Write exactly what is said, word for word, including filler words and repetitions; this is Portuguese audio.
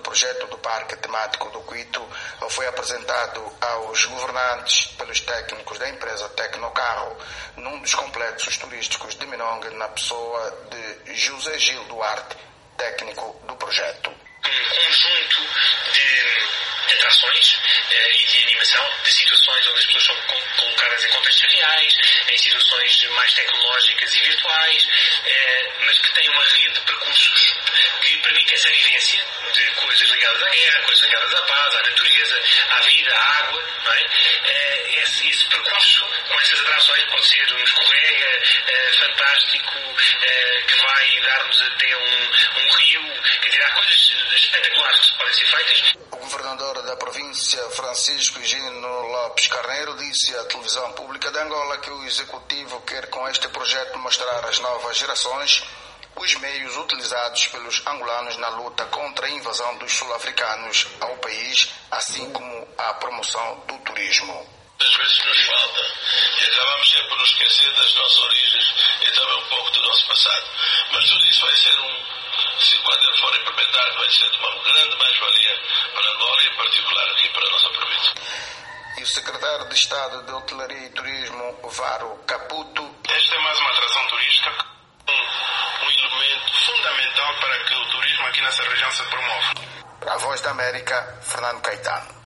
projeto do Parque Temático do Cuito foi apresentado aos governantes pelos técnicos da empresa Tecnocarro num dos complexos turísticos de Minongue, na pessoa de José Gil Duarte, técnico do projeto. Um conjunto de atrações eh, e de animação, de situações onde as pessoas são colocadas em contextos reais, em situações mais tecnológicas e virtuais, eh, mas que têm uma rede de percursos que permite essa vivência de coisas ligadas à guerra, coisas ligadas à paz, à natureza, à vida, à água, não é? Eh, esse, esse percurso com essas atrações pode ser um escorrega eh, fantástico eh, que vai dar-nos até um, um rio, quer dizer, há coisas espetaculares que podem ser feitas. O governador da província, Francisco Gino Lopes Carneiro, disse à televisão pública de Angola que o executivo quer com este projeto mostrar às novas gerações os meios utilizados pelos angolanos na luta contra a invasão dos sul-africanos ao país, assim como a promoção do turismo. Às vezes nos falta e acabamos sempre por nos esquecer das nossas origens e também um pouco do nosso passado. Mas tudo isso vai ser um, se quando ele for implementado, vai ser uma grande mais-valia para Angola e em particular aqui para a nossa província. E o secretário de Estado de Hotelaria e Turismo, Varo Caputo. Esta é mais uma atração turística, um, um elemento fundamental para que o turismo aqui nessa região se promova. Para a Voz da América, Fernando Caetano.